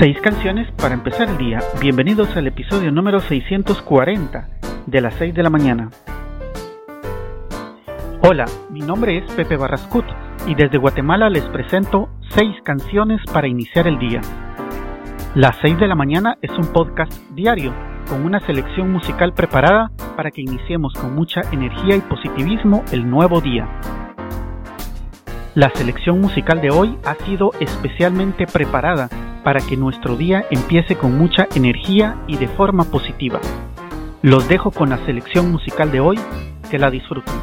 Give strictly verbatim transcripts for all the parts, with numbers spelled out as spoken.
Seis canciones para empezar el día. Bienvenidos al episodio número seiscientos cuarenta de las seis de la mañana. Hola, mi nombre es Pepe Barrascut y desde Guatemala les presento seis canciones para iniciar el día. Las seis de la mañana es un podcast diario con una selección musical preparada para que iniciemos con mucha energía y positivismo el nuevo día. La selección musical de hoy ha sido especialmente preparada para que nuestro día empiece con mucha energía y de forma positiva. Los dejo con la selección musical de hoy, que la disfruten.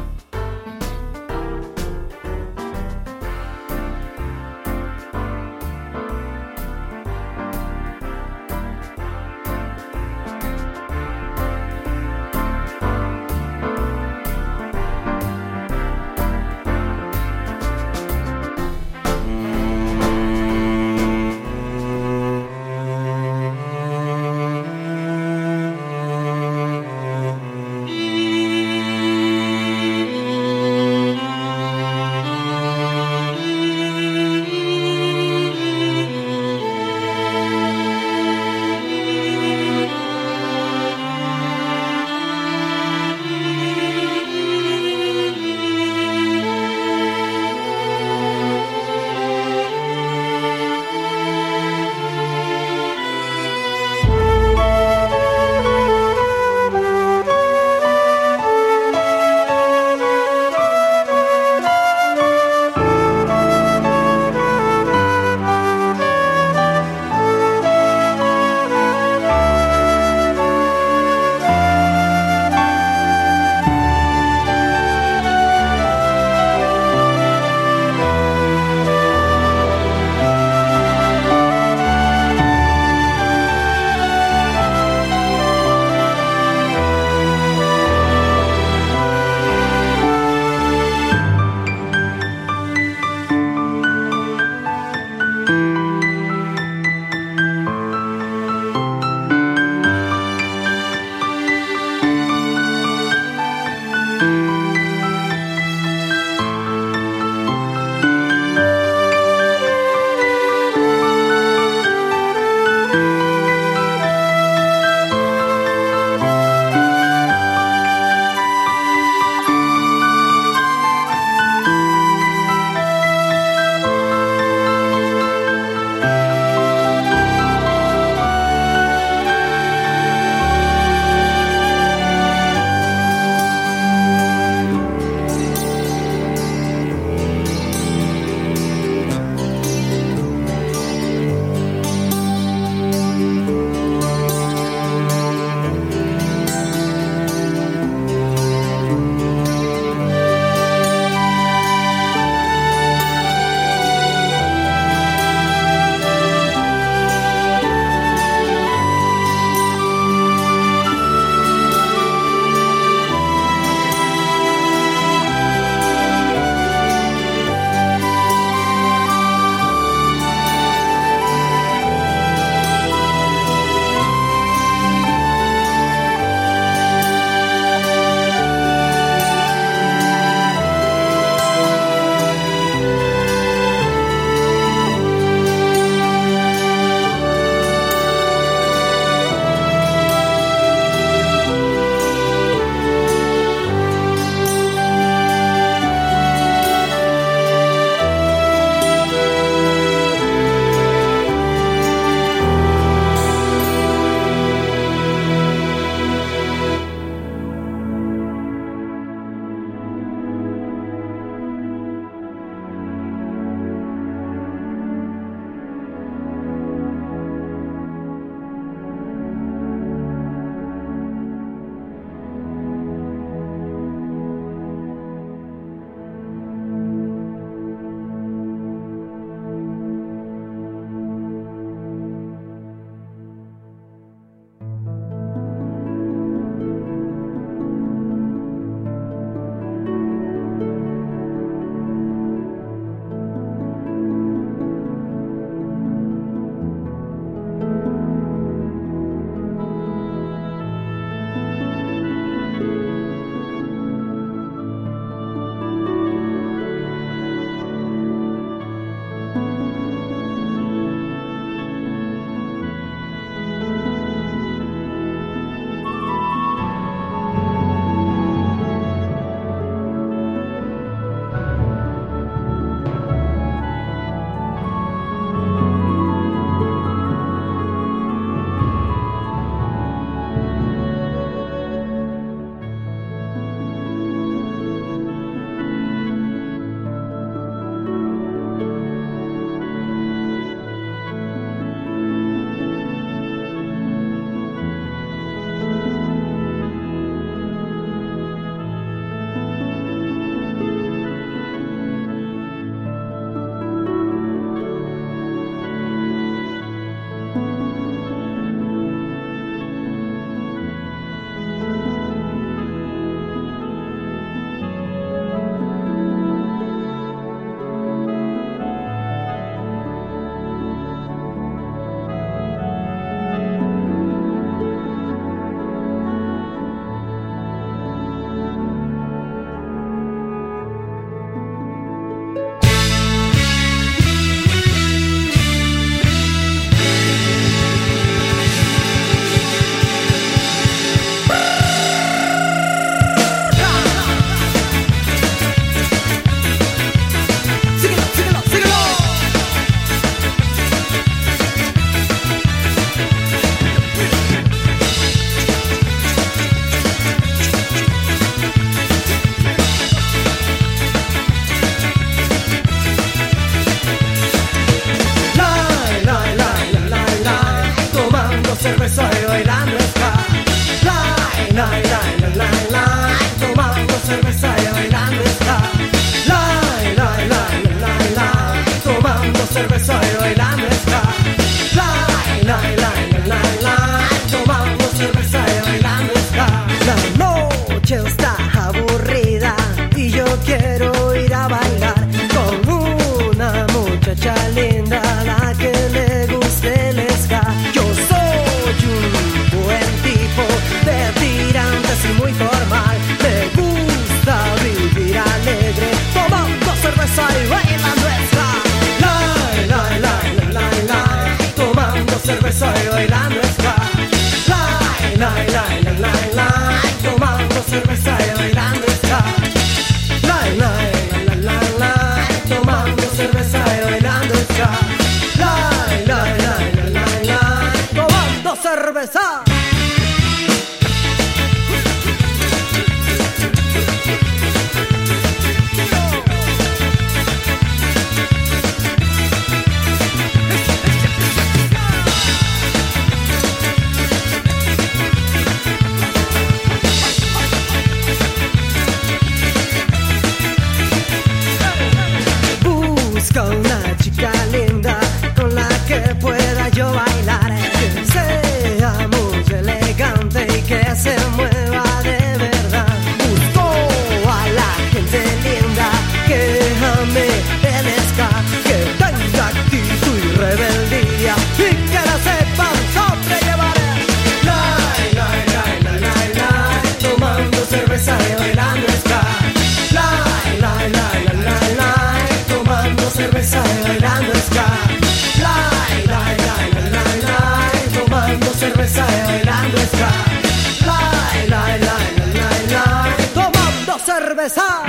cerveza y bailando ska. Lai, lai, lai, lai, lai, lai, tomando cerveza y bailando ska. Lai, lai, lai, lai, lai, lai, tomando cerveza y bailando ska. Lai, lai, lai, lai, lai, lai, tomando cerveza y bailando ska. La noche está aburrida y yo quiero ir a bailar con una muchacha linda a la que le guste el ska. Yo soy un buen tipo de tirantes y muy formal. Me gusta vivir alegre tomando cerveza y bailando ska. Lai, lai, lai, lai, lai, lai, tomando cerveza y bailando ska. Lai, lai, lai, lai, lai, lai, tomando cerveza y bailando ska. Lai, lai, lai, lai, lai, tomando cerveza y bailando ska. Lai, lai, lai, lai, lai, lai, tomando cerveza. Busco una chica linda con la que pueda yo bailar, que sea muy elegante y que se mueva de verdad. Busco a la gente linda que ame el ska, que tenga actitud y rebeldía y que la sepan sobrellevar. Lai, lai, lai, lai, lai, lai, tomando cerveza y bailando ska. Lai, lai, lai, lai, lai, lai, tomando cerveza y bailando ska. Lai, lai, lai, lai, lai, lai, tomando cerveza y bailando ska. Lai, lai, lai, lai, lai, lai, tomando cerveza.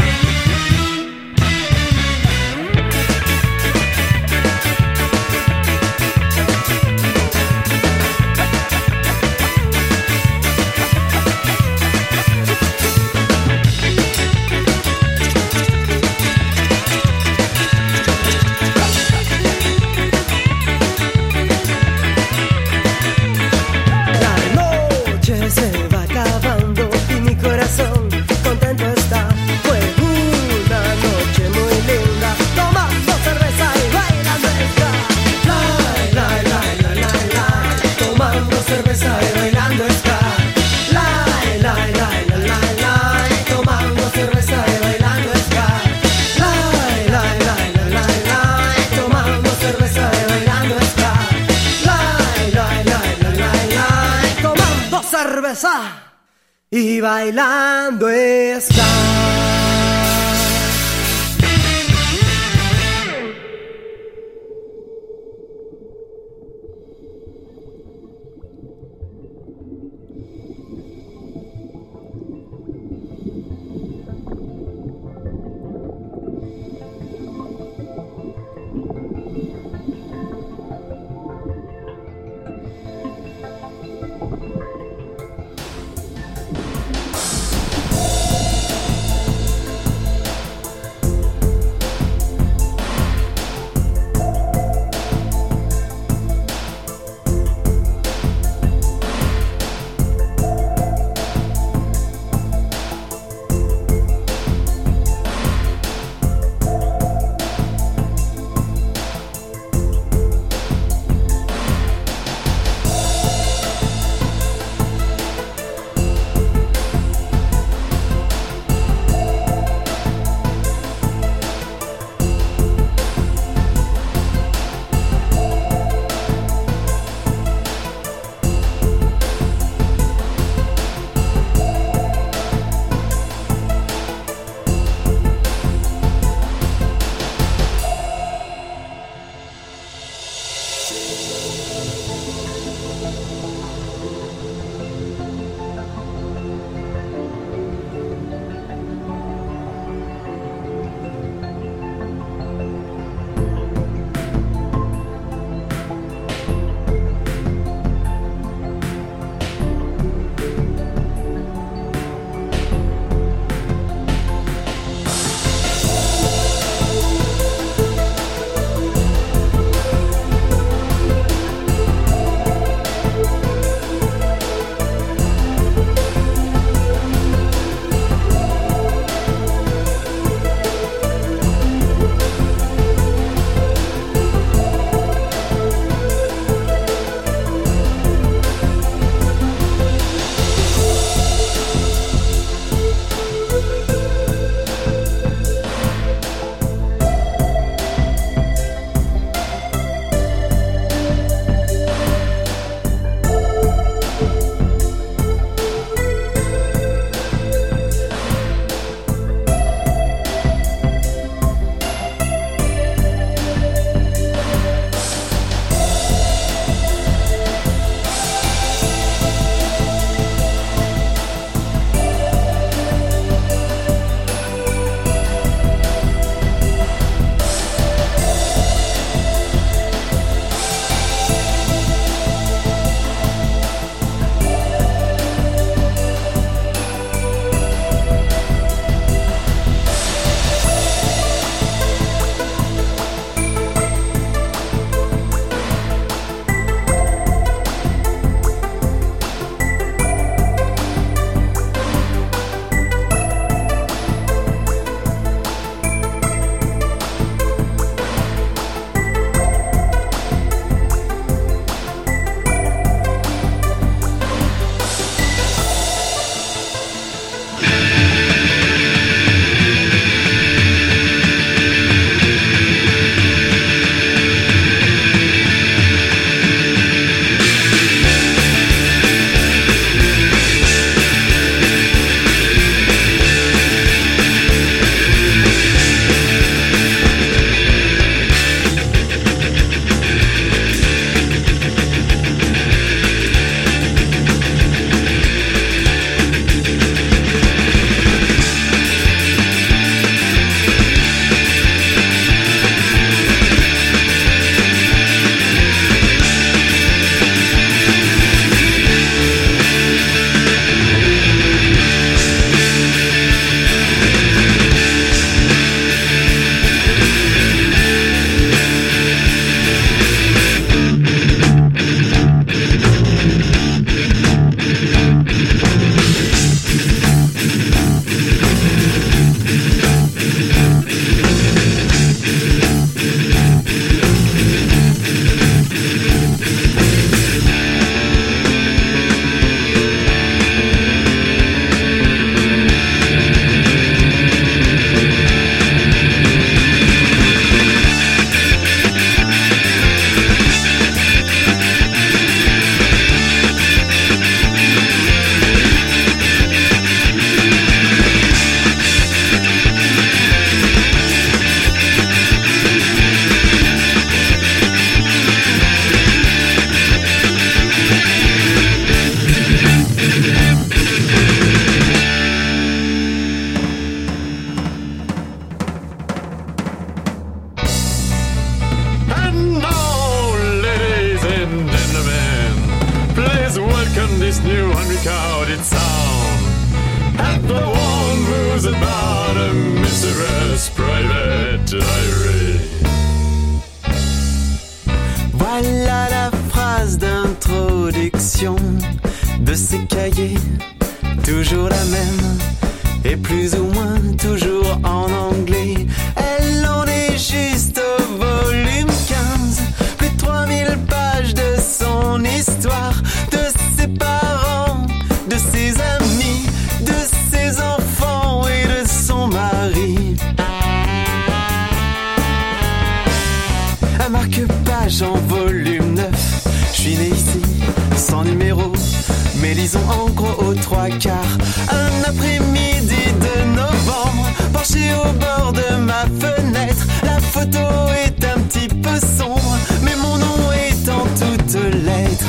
Se va acabando y mi corazón contento está. Fue una noche muy linda, tomando cerveza y bailando ska. Lai, lai, lai, lai, lai, lai, tomando cerveza y bailando ska. Lai, lai, lai, lai, lai, lai, tomando cerveza y bailando ska. Lai, lai, lai, lai, lai, lai, tomando cerveza y bailando ska. Lai, lai, lai, lai, lai, lai, tomando cerveza y bailando ska. this new unrecorded song. And the one who's about a mistress private diary. Voilà la phrase d'introduction de ces cahiers, toujours la même, et plus ou moins toujours en anglais. Elle en est juste au volume quinze, plus de trois mille pages de son histoire, de ses parents, de ses amis, de ses enfants et de son mari. Un marque-page en volume neuf, je suis né ici, sans numéro, mais lisons en gros aux trois quarts. Un après-midi de novembre, penché au bord de ma fenêtre, la photo est un petit peu sombre, mais mon nom est en toutes lettres.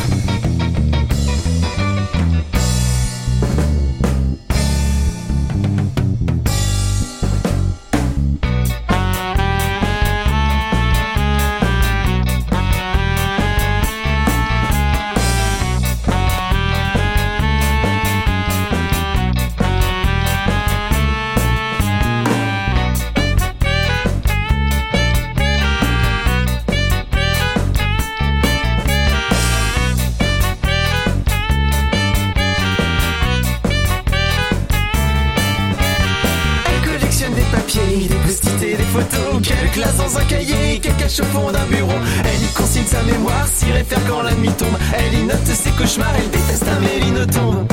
Qu'elle classe dans un cahier, qu'elle cache au fond d'un bureau. Elle y consigne sa mémoire, s'y réfère quand la nuit tombe. Elle y note ses cauchemars, elle déteste un mélinotombe.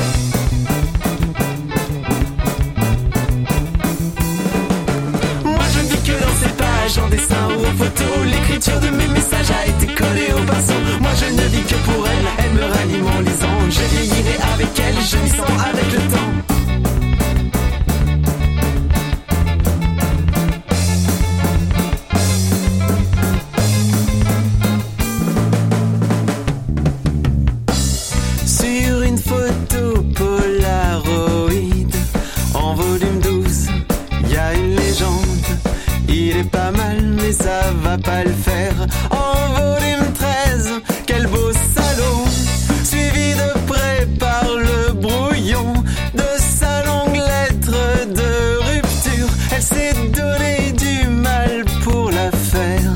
Moi je ne vis que dans ces pages, en dessin ou en photo. L'écriture de mes messages a été collée au pinceau. Moi je ne vis que pour elle, elle me ranime en lisant. Je vieillirai avec elle, je m'y sens avec le temps. Pas mal, mais ça va pas le faire. En volume treize, quel beau salaud, suivi de près par le brouillon de sa longue lettre de rupture. Elle s'est donné du mal pour la faire.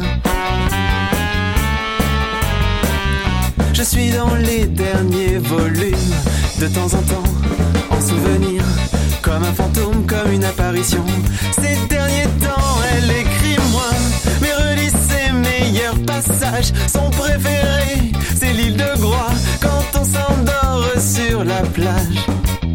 Je suis dans les derniers volumes, de temps en temps, en souvenir, comme un fantôme, comme une apparition. Ces derniers temps, elle écrit moins, mais relit ses meilleurs passages. Son préféré, c'est l'île de Groix, quand on s'endort sur la plage.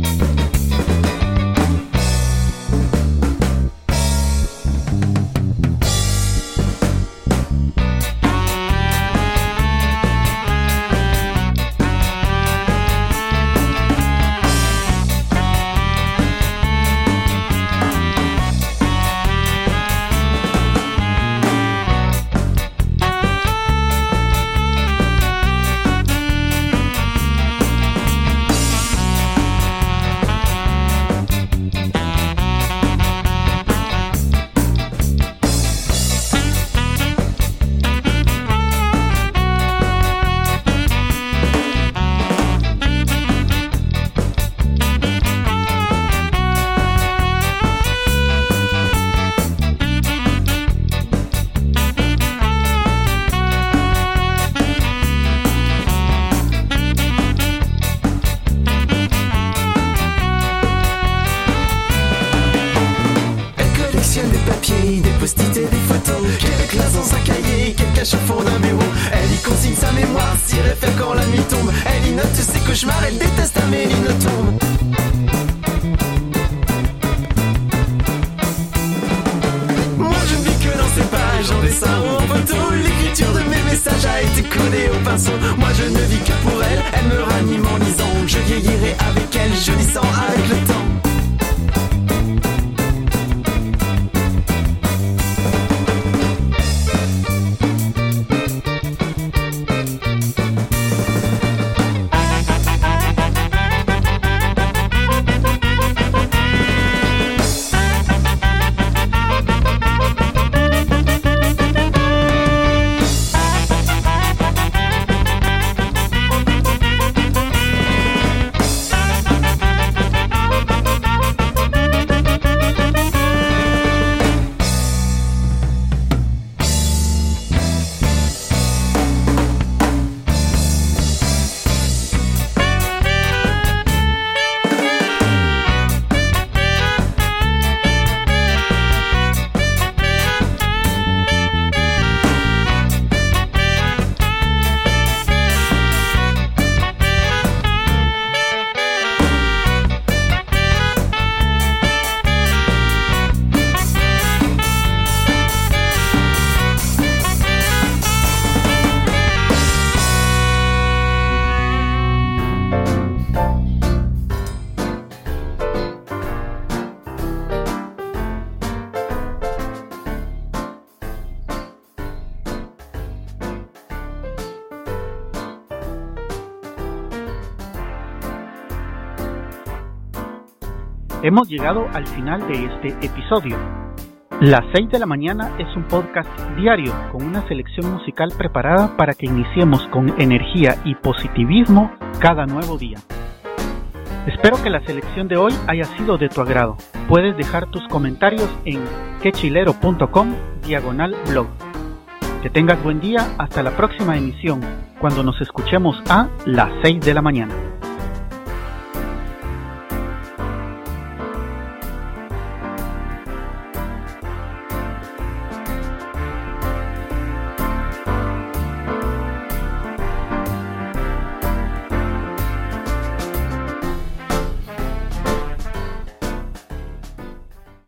Elle déteste un mélinotombe. Moi je ne vis que dans ces pages, en dessin ou en photo. L'écriture de mes messages a été codée au pinceau. Moi je ne vis que pour elle, elle me ranime en lisant. Je vieillirai avec elle, je l'y sens avec le temps. Hemos llegado al final de este episodio. Las seis de la mañana es un podcast diario con una selección musical preparada para que iniciemos con energía y positivismo cada nuevo día. Espero que la selección de hoy haya sido de tu agrado. Puedes dejar tus comentarios en quechilero.com diagonal blog. Que tengas buen día hasta la próxima emisión, cuando nos escuchemos a las seis de la mañana.